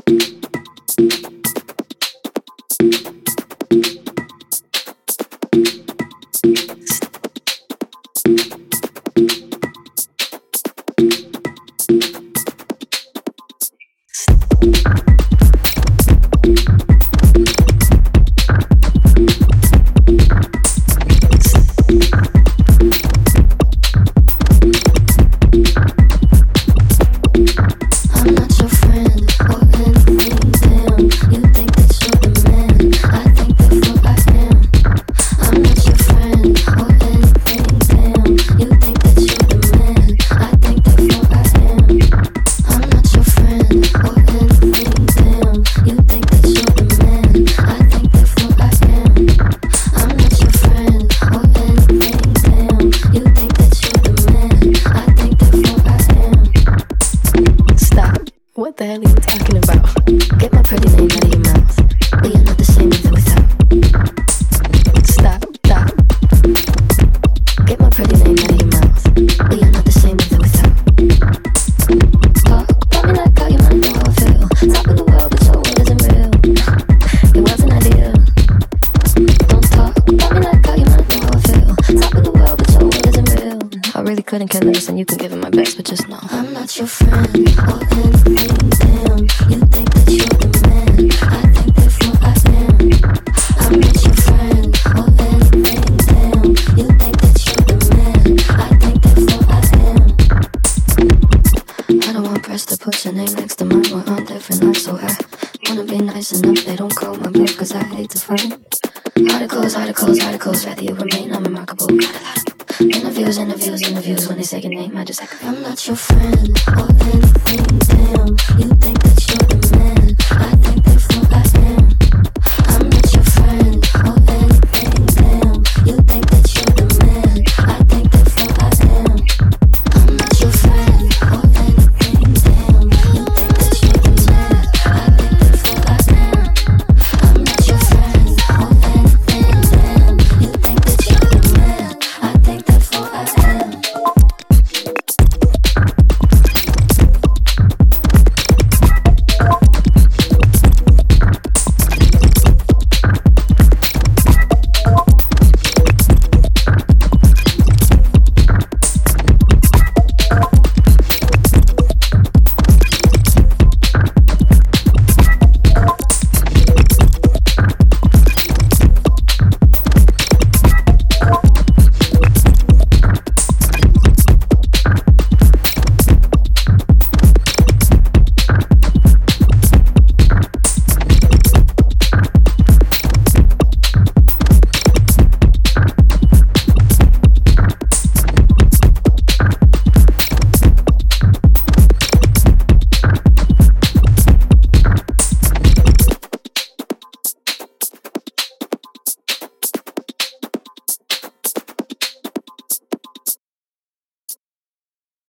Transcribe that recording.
What the hell are you talking about? Get my pretty name out of your mouth. We are not the same with or without. Stop, stop. Get my pretty name out of your mouth. We are not the same with or without. Talk about me like how you might know how I feel. Top of the world, but your world isn't real. It wasn't ideal. Don't talk about me like how you might know how I feel. Top of the world, but your world isn't real. I really couldn't care less, and you can give it my best, but just know I'm not your friend or anything. Damn, you think that you're the man. I think therefore I am. I'm not your friend or anything. Damn, you think that you're the man. I think therefore I am. I don't want press to put your name next to mine. We're on different lines, so I wanna be nice enough. They don't call my bluff, cause I hate to fight. Articles, articles, articles. Rather you remain unremarkable. Interviews, interviews, interviews. When they say your name, I just echo. I'm not your friend or anything. Damn, you think that